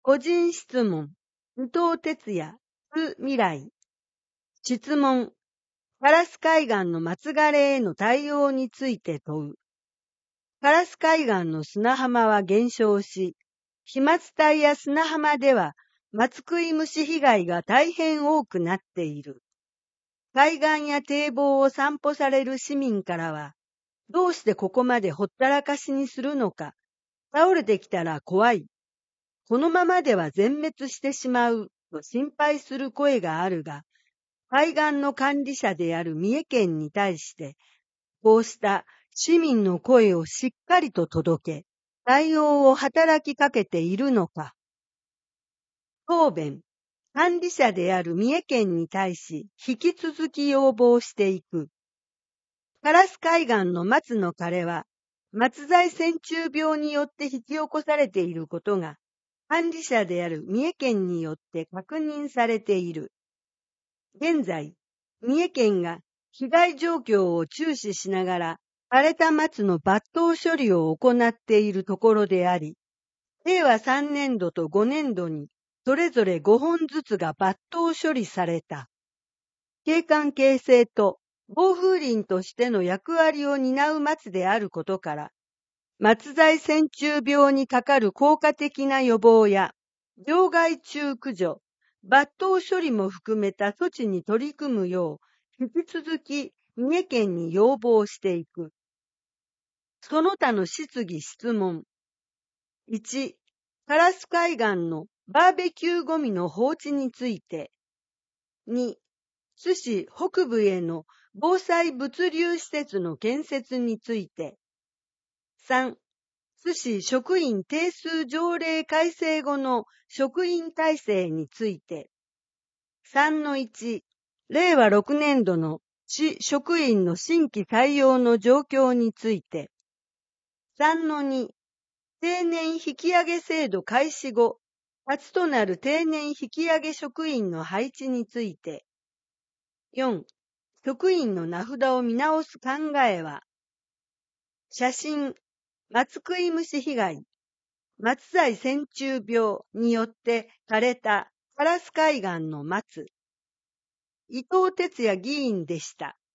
個人質問、伊藤哲也、未来。質問、烏海岸の松枯れへの対応について問う。烏海岸の砂浜は減少し、飛沫帯や砂浜では松食い虫被害が大変多くなっている。海岸や堤防を散歩される市民からは、どうしてここまでほったらかしにするのか、倒れてきたら怖い。このままでは全滅してしまうと心配する声があるが、海岸の管理者である三重県に対して、こうした市民の声をしっかりと届け、対応を働きかけているのか。答弁、管理者である三重県に対し、引き続き要望していく。烏海岸の松の枯れは、松材線虫病によって引き起こされていることが、管理者である三重県によって確認されている。現在、三重県が被害状況を注視しながら、枯れた松の抜刀処理を行っているところであり、令和3年度と5年度にそれぞれ5本ずつが抜刀処理された。景観形成と防風林としての役割を担う松であることから、松材線虫病にかかる効果的な予防や、病害虫駆除、抜刀処理も含めた措置に取り組むよう、引き続き三重県に要望していく。その他の質疑質問。1、烏海岸のバーベキューゴミの放置について。2、津市北部への防災物流施設の建設について。3、津市職員定数条例改正後の職員体制について。3-1、令和6年度の市職員の新規採用の状況について。3-2、定年引き上げ制度開始後、初となる定年引き上げ職員の配置について。4、職員の名札を見直す考えは。写真、松食い虫被害、松材線虫病によって枯れた烏海岸の松。伊藤哲也議員でした。